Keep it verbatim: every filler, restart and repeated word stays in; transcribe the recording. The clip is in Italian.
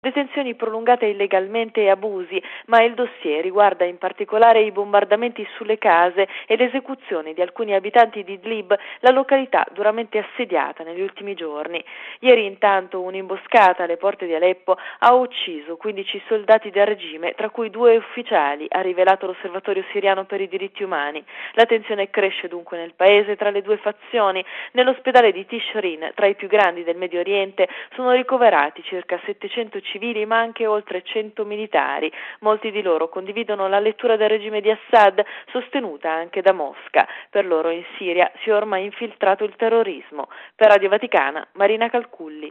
detenzioni prolungate illegalmente e abusi, ma il dossier riguarda in particolare i bombardamenti sulle case e l'esecuzione di alcuni abitanti di Idlib, la località duramente assediata negli ultimi giorni. Ieri intanto un'imboscata alle porte di Aleppo ha ucciso quindici soldati del regime, tra cui due ufficiali, ha rivelato l'Osservatorio siriano per i diritti umani. La tensione cresce dunque nel paese tra le due fazioni. Nell'ospedale di Tishrin, tra i più grandi del Medio Oriente, sono ricoverati circa settecento civili ma anche oltre cento militari. Molti di loro condividono la lettura del regime di Assad, sostenuta anche da Mosca. Per loro in Siria si è ormai infiltrato il terrorismo. Per Radio Vaticana, Marina Calculli.